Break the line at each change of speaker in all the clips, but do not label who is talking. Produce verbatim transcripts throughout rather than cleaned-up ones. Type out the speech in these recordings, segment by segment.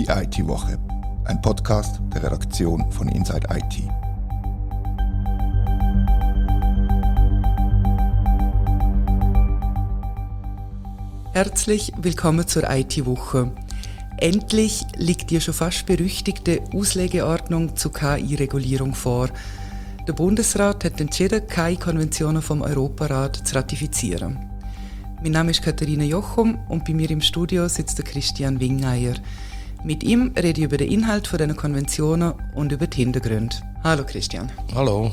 die I T-Woche, ein Podcast der Redaktion von Inside I T.
Herzlich willkommen zur I T-Woche. Endlich liegt die schon fast berüchtigte Auslegeordnung zur K I-Regulierung vor. Der Bundesrat hat entschieden, K I-Konventionen vom Europarat zu ratifizieren. Mein Name ist Katharina Jochum und bei mir im Studio sitzt der Christian Wingeier. Mit ihm rede ich über den Inhalt dieser Konventionen und über die Hintergründe. Hallo Christian.
Hallo.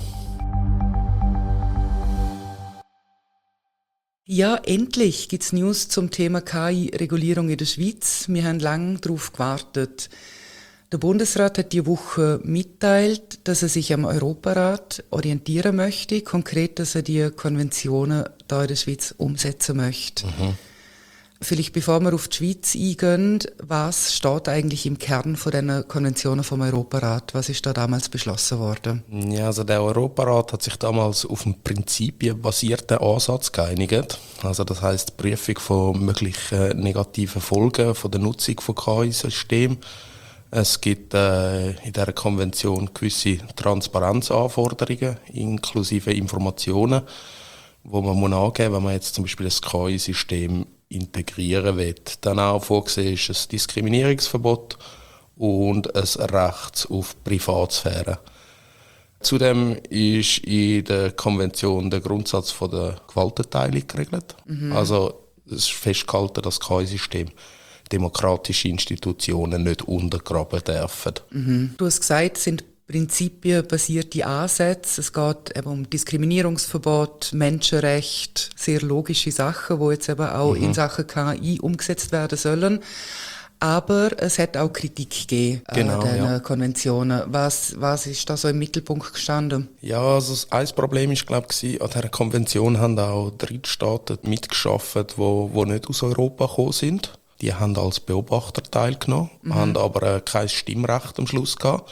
Ja, endlich gibt es News zum Thema K I-Regulierung in der Schweiz. Wir haben lange darauf gewartet. Der Bundesrat hat diese Woche mitteilt, dass er sich am Europarat orientieren möchte, konkret, dass er die Konventionen hier in der Schweiz umsetzen möchte. Mhm. Vielleicht bevor wir auf die Schweiz eingehen, was steht eigentlich im Kern von diesen Konventionen vom Europarat? Was ist da damals beschlossen worden?
Ja, also der Europarat hat sich damals auf einen prinzipienbasierten Ansatz geeinigt. Also das heisst, die Prüfung von möglichen negativen Folgen von der Nutzung von K I-Systemen. Es gibt äh, in dieser Konvention gewisse Transparenzanforderungen, inklusive Informationen, wo man muss angeben muss, wenn man jetzt zum Beispiel ein K I-System integrieren will. Dann auch vorgesehen ist ein Diskriminierungsverbot und ein Recht auf Privatsphäre. Zudem ist in der Konvention der Grundsatz von der Gewaltenteilung geregelt. Mhm. Also es ist festgehalten, dass das K I-System demokratische Institutionen nicht untergraben dürfen.
Mhm. Du hast gesagt, es sind prinzipienbasierte Ansätze. Es geht eben um Diskriminierungsverbot, Menschenrecht, sehr logische Sachen, die jetzt eben auch mhm. in Sachen K I umgesetzt werden sollen. Aber es hat auch Kritik gegeben
genau,
an den
ja.
Konventionen. Was, was ist da so im Mittelpunkt gestanden?
Ja, also ein Problem ist, glaube ich, an dieser Konvention haben auch Drittstaaten mitgearbeitet, die, die nicht aus Europa gekommen sind. Die haben als Beobachter teilgenommen, mhm. haben aber äh, kein Stimmrecht am Schluss gehabt.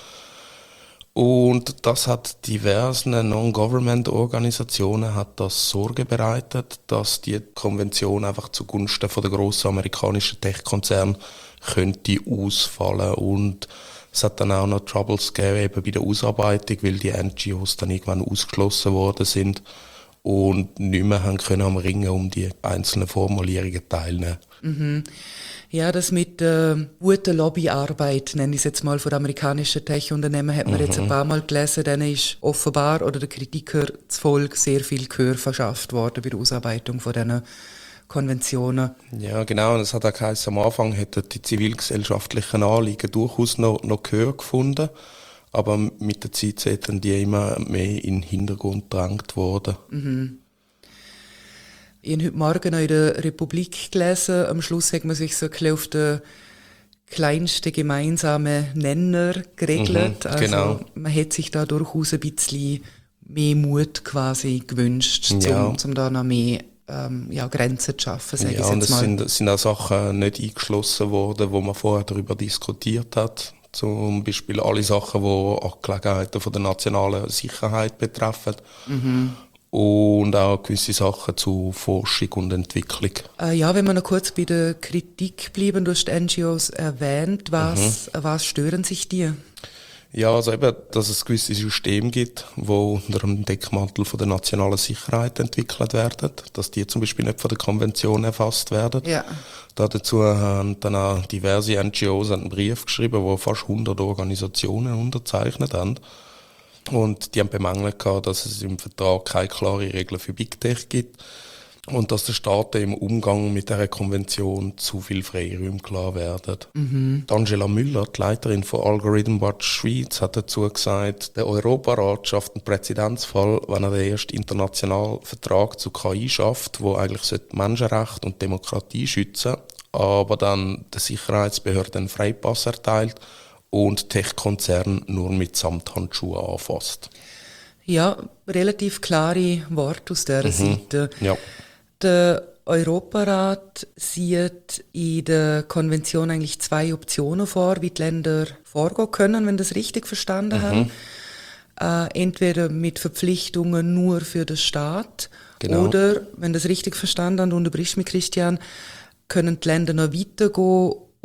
Und das hat diversen Non-Government-Organisationen hat das Sorge bereitet, dass die Konvention einfach zugunsten von der grossen amerikanischen Tech-Konzerne könnte ausfallen. Und es hat dann auch noch Troubles gegeben eben bei der Ausarbeitung, weil die N G Os dann irgendwann ausgeschlossen worden sind und nicht mehr haben können am Ringen um die einzelnen Formulierungen teilnehmen.
Mhm. Ja, das mit äh, guter Lobbyarbeit, nenne ich es jetzt mal, von amerikanischen Tech-Unternehmen, hat man mhm. jetzt ein paar Mal gelesen, denen ist offenbar oder der Kritiker zufolge sehr viel Gehör verschafft worden bei der Ausarbeitung von diesen Konventionen.
Ja, genau. Und es hat auch geheißen, am Anfang hätten die zivilgesellschaftlichen Anliegen durchaus noch, noch Gehör gefunden, aber mit der Zeit sind die immer mehr in den Hintergrund gedrängt worden.
Mhm. Ich habe heute Morgen noch in der Republik gelesen, am Schluss hat man sich so ein bisschen auf den kleinsten gemeinsamen Nenner geregelt.
Mhm,
also
genau.
Man hätte sich da durchaus ein bisschen mehr Mut quasi gewünscht,
ja.
um, um da noch mehr ähm, ja, Grenzen zu schaffen, sage
ja,
ich jetzt
und es
mal.
sind, sind auch Sachen nicht eingeschlossen worden, wo man vorher darüber diskutiert hat. Zum Beispiel alle Sachen, die Angelegenheiten von der nationalen Sicherheit betreffen. Mhm. Und auch gewisse Sachen zu Forschung und Entwicklung.
Äh, ja, wenn wir noch kurz bei der Kritik bleiben, du hast die N G Os erwähnt, was, mhm. was stören sich dir?
Ja, also eben, dass es gewisse Systeme gibt, die unter dem Deckmantel von der nationalen Sicherheit entwickelt werden, dass die zum Beispiel nicht von der Konvention erfasst werden.
Ja.
Dazu haben dann auch diverse N G Os einen Brief geschrieben, wo fast hundert Organisationen unterzeichnet haben. Und die haben bemängelt, dass es im Vertrag keine klare Regeln für Big Tech gibt und dass den Staaten im Umgang mit dieser Konvention zu viel Freiräume klar werden. Mhm. Angela Müller, die Leiterin von Algorithm Watch Schweiz, hat dazu gesagt, der Europarat schafft einen Präzedenzfall, wenn er den ersten internationalen Vertrag zu K I schafft, der eigentlich Menschenrechte und Demokratie schützen sollte, aber dann der Sicherheitsbehörde einen Freipass erteilt und Tech-Konzern nur mit Samthandschuhen anfasst.
Ja, relativ klare Worte aus dieser mhm. Seite.
Ja.
Der Europarat sieht in der Konvention eigentlich zwei Optionen vor, wie die Länder vorgehen können, wenn das richtig verstanden mhm. haben. Äh, entweder mit Verpflichtungen nur für den Staat genau. oder, wenn das richtig verstanden haben, unterbrichst mich Christian, können die Länder noch weitergehen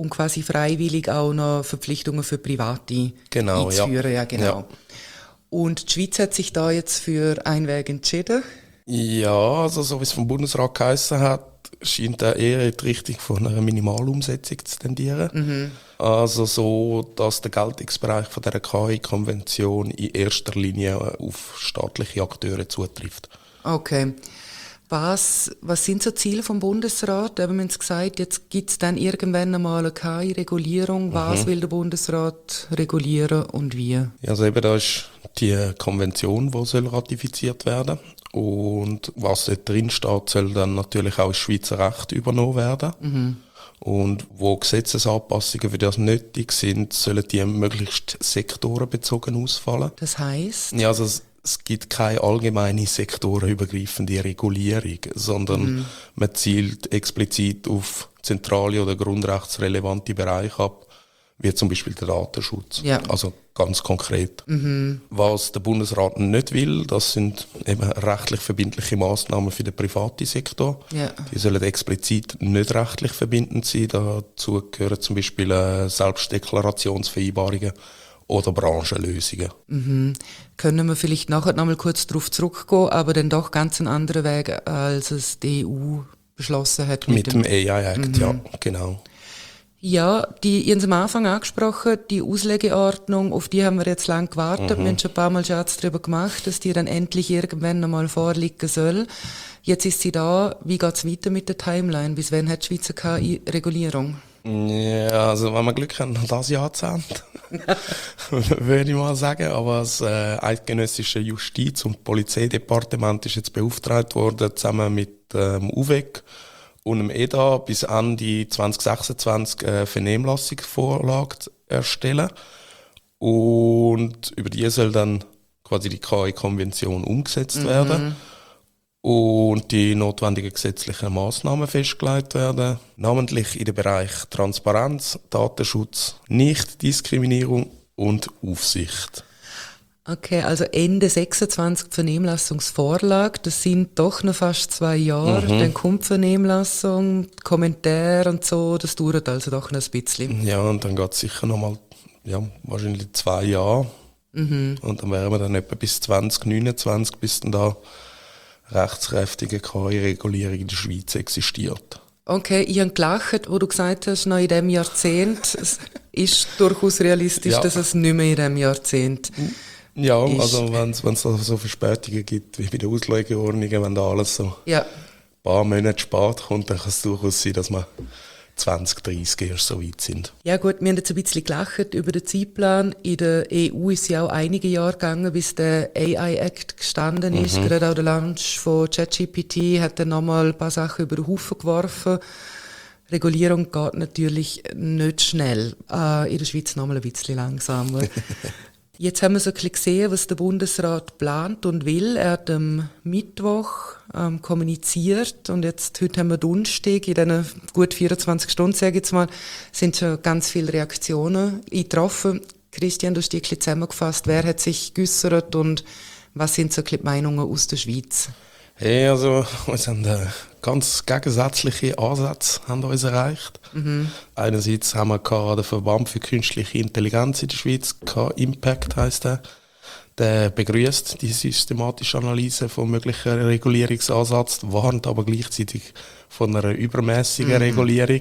und quasi freiwillig auch noch Verpflichtungen für Private
genau,
einzuführen.
Ja.
Ja, genau.
Ja.
Und die Schweiz hat sich da jetzt für einen Weg entschieden.
Ja, also so wie es vom Bundesrat geheissen hat, scheint er eher in die Richtung von einer Minimalumsetzung zu tendieren.
Mhm.
Also so, dass der Geltungsbereich von der K I-Konvention in erster Linie auf staatliche Akteure zutrifft.
Okay. Was, was sind so Ziele vom Bundesrat? Wir haben jetzt gesagt, jetzt gibt es dann irgendwann einmal eine K I-Regulierung. Was mhm. will der Bundesrat regulieren und wie?
Also eben da ist die Konvention, die soll ratifiziert werden. Und was dort drin steht, soll dann natürlich auch ins Schweizer Recht übernommen werden. Mhm. Und wo Gesetzesanpassungen für das nötig sind, sollen die möglichst sektorenbezogen ausfallen.
Das heisst?
Ja, also es, es gibt keine allgemeine sektorenübergreifende Regulierung, sondern mhm. man zielt explizit auf zentrale oder grundrechtsrelevante Bereiche ab, wie zum Beispiel der Datenschutz.
Ja.
Also ganz konkret.
Mhm.
Was der Bundesrat nicht will, das sind eben rechtlich verbindliche Massnahmen für den privaten Sektor.
Ja.
Die sollen explizit nicht rechtlich verbindend sein. Dazu gehören zum Beispiel äh, Selbstdeklarationsvereinbarungen oder Branchenlösungen.
Mhm. Können wir vielleicht nachher noch mal kurz darauf zurückgehen, aber dann doch ganz einen anderen Weg, als es die E U beschlossen hat.
Mit, mit dem, dem A I-Act, mhm. ja, genau.
Ja, die, ihr habt am Anfang angesprochen, die Auslegeordnung, auf die haben wir jetzt lange gewartet. Mhm. Wir haben schon ein paar Mal Scherz darüber gemacht, dass die dann endlich irgendwann einmal vorliegen soll. Jetzt ist sie da. Wie geht es weiter mit der Timeline? Bis wann hat die Schweizer K I-Regulierung?
Ja, also wenn wir Glück haben, noch das Jahrzehnt, würde ich mal sagen. Aber das äh, eidgenössische Justiz- und Polizeidepartement ist jetzt beauftragt worden, zusammen mit dem ähm, U W E C und dem E D A bis Ende zwanzig sechsundzwanzig eine Vernehmlassungsvorlage erstellen. Und über die soll dann quasi die K I-Konvention umgesetzt mhm. werden und die notwendigen gesetzlichen Massnahmen festgelegt werden, namentlich in den Bereich Transparenz, Datenschutz, Nichtdiskriminierung und Aufsicht.
Okay, also Ende sechsundzwanzig die Vernehmlassungsvorlage, das sind doch noch fast zwei Jahre. Mhm. Dann kommt die Vernehmlassung, Kommentare und so, das dauert also doch noch ein bisschen.
Ja, und dann geht es sicher noch mal, ja, wahrscheinlich zwei Jahre. Mhm. Und dann wären wir dann etwa bis zwanzig neunundzwanzig, bis dann da rechtskräftige K I-Regulierung in der Schweiz existiert.
Okay, ich habe gelacht, wo du gesagt hast, noch in diesem Jahrzehnt. Es ist durchaus realistisch, ja. dass es nicht mehr in diesem Jahrzehnt
Ja,
ist.
Also wenn es so, so Verspätungen gibt wie bei den Auslegeordnungen, wenn da alles so
ja.
ein paar Monate spät kommt, dann kann es durchaus sein, dass wir zwanzig dreißig erst so weit sind.
Ja gut, wir haben jetzt ein bisschen gelacht über den Zeitplan. In der E U ist ja auch einige Jahre gegangen, bis der A I-Act gestanden ist. Mhm. Gerade auch der Launch von ChatGPT hat dann nochmal ein paar Sachen über den Haufen geworfen. Regulierung geht natürlich nicht schnell. Äh, in der Schweiz nochmal ein bisschen langsamer. Jetzt haben wir so ein bisschen gesehen, was der Bundesrat plant und will. Er hat am Mittwoch ähm, kommuniziert und jetzt, heute haben wir Donnerstag, in diesen gut vierundzwanzig Stunden, sage ich jetzt mal, sind schon ganz viele Reaktionen eingetroffen. Christian, du hast die ein bisschen zusammengefasst. Wer hat sich geäussert und was sind so ein bisschen die Meinungen aus der Schweiz?
Hey, also, uns haben äh, ganz gegensätzliche Ansätze haben uns erreicht. Mhm. Einerseits haben wir den Verband für künstliche Intelligenz in der Schweiz, K-Impact heisst der. Der begrüßt die systematische Analyse von möglichen Regulierungsansätzen, warnt aber gleichzeitig von einer übermäßigen mhm. Regulierung,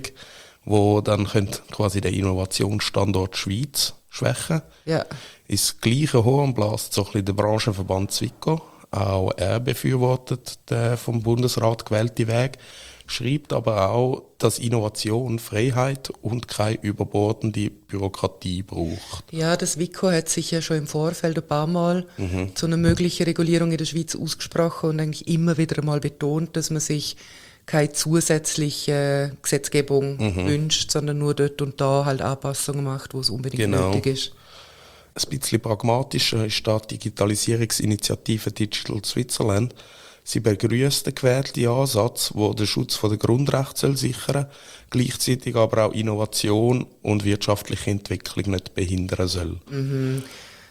wo dann könnte quasi den Innovationsstandort Schweiz schwächen.
Ja.
Ins gleiche Horn bläst so ein bisschen der Branchenverband Swico. Auch er befürwortet den vom Bundesrat gewählten Weg, schreibt aber auch, dass Innovation Freiheit und keine überbordende Bürokratie braucht.
Ja, das Swico hat sich ja schon im Vorfeld ein paar Mal mhm. zu einer möglichen Regulierung in der Schweiz ausgesprochen und eigentlich immer wieder einmal betont, dass man sich keine zusätzliche Gesetzgebung mhm. wünscht, sondern nur dort und da halt Anpassungen macht, wo es unbedingt
genau.
nötig ist.
Ein bisschen pragmatischer ist die Digitalisierungsinitiative Digital Switzerland. Sie begrüßt den gewählten Ansatz, der den Schutz der Grundrechte sichern soll, gleichzeitig aber auch Innovation und wirtschaftliche Entwicklung nicht behindern soll.
Mhm.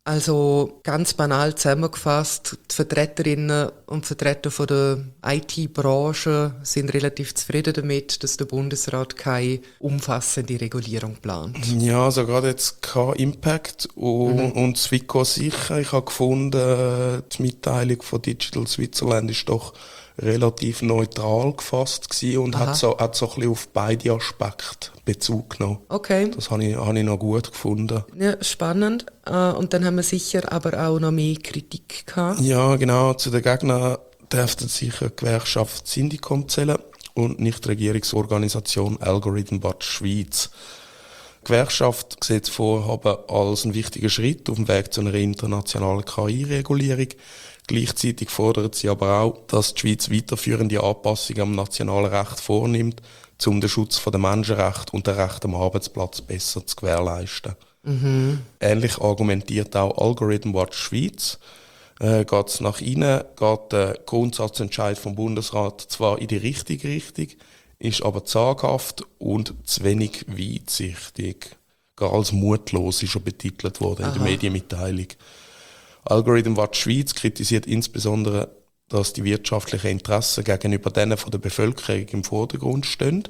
Also ganz banal zusammengefasst, die Vertreterinnen und Vertreter von der I T-Branche sind relativ zufrieden damit, dass der Bundesrat keine umfassende Regulierung plant.
Ja, also gerade jetzt kein Impact und, mhm. und Swico sicher. Ich habe gefunden, die Mitteilung von Digital Switzerland ist doch relativ neutral gefasst gewesen und hat so, hat so ein bisschen auf beide Aspekte Bezug genommen.
Okay.
Das habe ich, habe ich noch gut gefunden.
Ja, spannend. Und dann haben wir sicher aber auch noch mehr Kritik gehabt.
Ja, genau. Zu den Gegnern dürfte sicher die Gewerkschaft Syndicom zählen und Nichtregierungsorganisation Algorithm Watch Schweiz. Die Gewerkschaft sieht das Vorhaben als einen wichtigen Schritt auf dem Weg zu einer internationalen K I-Regulierung. Gleichzeitig fordert sie aber auch, dass die Schweiz weiterführende Anpassungen am nationalen Recht vornimmt, um den Schutz der Menschenrechte und der Rechte am Arbeitsplatz besser zu gewährleisten. Mhm. Ähnlich argumentiert auch Algorithm Watch Schweiz. Äh, geht es nach innen, geht der Grundsatzentscheid vom Bundesrat zwar in die richtige Richtung, ist aber zaghaft und zu wenig weitsichtig. Gar als mutlos ist schon betitelt worden in der Medienmitteilung. Algorithm Watch Schweiz kritisiert insbesondere, dass die wirtschaftlichen Interessen gegenüber denen von der Bevölkerung im Vordergrund stehen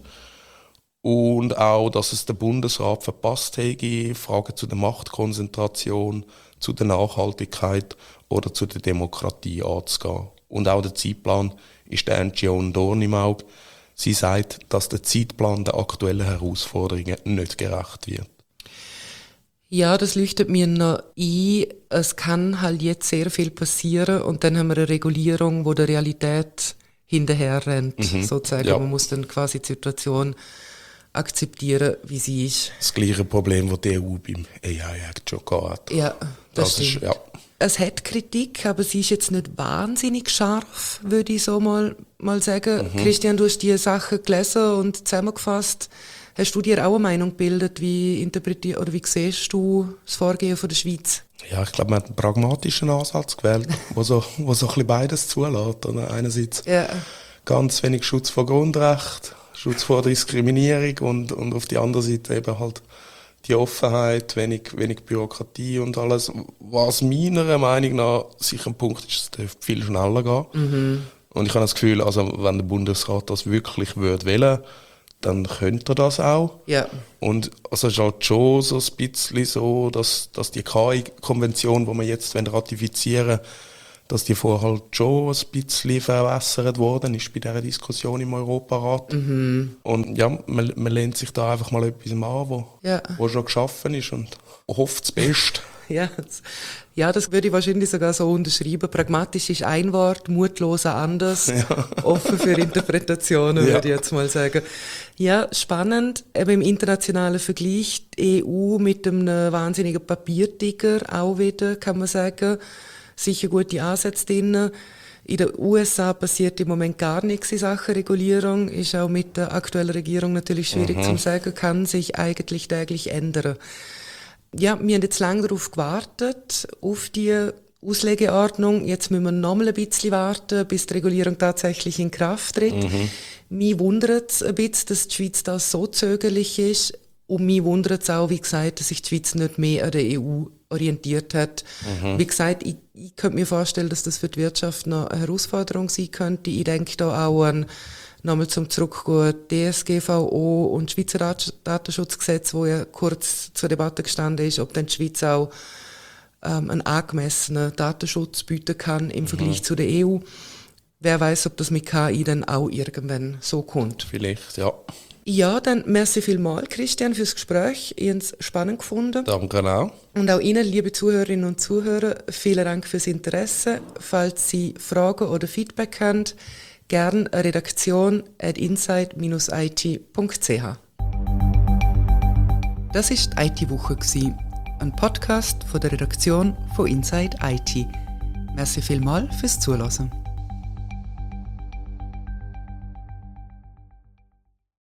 und auch, dass es der Bundesrat verpasst hätte, Fragen zu der Machtkonzentration, zu der Nachhaltigkeit oder zu der Demokratie anzugehen. Und auch der Zeitplan ist der N G O ein Dorn im Auge. Sie sagt, dass der Zeitplan der aktuellen Herausforderungen nicht gerecht wird.
Ja, das leuchtet mir noch ein. Es kann halt jetzt sehr viel passieren und dann haben wir eine Regulierung, wo der Realität hinterher rennt, mhm, sozusagen. Ja. Man muss dann quasi die Situation akzeptieren, wie sie ist.
Das gleiche Problem, das die E U beim A I-Act schon hat.
Ja, das, das stimmt.
Ist, ja.
Es hat Kritik, aber sie ist jetzt nicht wahnsinnig scharf, würde ich so mal, mal sagen. Mhm. Christian, du hast die Sachen gelesen und zusammengefasst. Hast du dir auch eine Meinung gebildet, wie interpretierst oder wie siehst du das Vorgehen von der Schweiz?
Ja, ich glaube, man hat einen pragmatischen Ansatz gewählt, wo so, wo so ein bisschen beides zulässt. Oder? Einerseits ja. ganz wenig Schutz vor Grundrecht, Schutz vor Diskriminierung und, und auf der anderen Seite eben halt die Offenheit, wenig, wenig Bürokratie und alles. Was meiner Meinung nach sicher ein Punkt ist, es dürfte viel schneller gehen. Mhm. Und ich habe das Gefühl, also wenn der Bundesrat das wirklich würde wollen, dann könnte er das auch. Ja. Und also es ist halt schon so ein bisschen so, dass, dass die K I-Konvention, die wir jetzt ratifizieren wollen, dass die vorher halt schon ein bisschen verwässert worden ist bei dieser Diskussion im Europarat. Mhm. Und ja, man, man lehnt sich da einfach mal etwas an, wo, ja. wo schon geschaffen ist und hofft das Beste.
Ja, das, ja, das würde ich wahrscheinlich sogar so unterschreiben. Pragmatisch ist ein Wort, mutlos ein anderes, ja. Offen für Interpretationen, ja. würde ich jetzt mal sagen. Ja, spannend. Eben im internationalen Vergleich die E U mit einem wahnsinnigen Papiertiger auch wieder, kann man sagen. Sicher gute Ansätze drin. In den U S A passiert im Moment gar nichts in Sachen Regulierung. Ist auch mit der aktuellen Regierung natürlich schwierig mhm. zu sagen, kann sich eigentlich täglich ändern. Ja, wir haben jetzt lange darauf gewartet, auf die Auslegeordnung. Jetzt müssen wir noch mal ein bisschen warten, bis die Regulierung tatsächlich in Kraft tritt. Mhm. Mich wundert es ein bisschen, dass die Schweiz da so zögerlich ist. Und mich wundert es auch, wie gesagt, dass sich die Schweiz nicht mehr an der E U orientiert hat. Mhm. Wie gesagt, ich, ich könnte mir vorstellen, dass das für die Wirtschaft noch eine Herausforderung sein könnte. Ich denke da auch an, nochmal zum Zurückgehen, D S G V O und Schweizer Datenschutzgesetz, wo ja kurz zur Debatte gestanden ist, ob dann die Schweiz auch ähm, einen angemessenen Datenschutz bieten kann im mhm. Vergleich zu der E U. Wer weiß, ob das mit K I dann auch irgendwann so kommt.
Vielleicht, ja.
Ja, dann merci vielmals, Christian, fürs Gespräch. Ich habe es spannend gefunden.
Danke auch.
Und auch Ihnen, liebe Zuhörerinnen und Zuhörer, vielen Dank fürs Interesse. Falls Sie Fragen oder Feedback haben, gern redaktion at insight dash i t punkt c h. Das war die I T-Woche, ein Podcast von der Redaktion von Inside I T. Merci vielmals fürs Zuhören.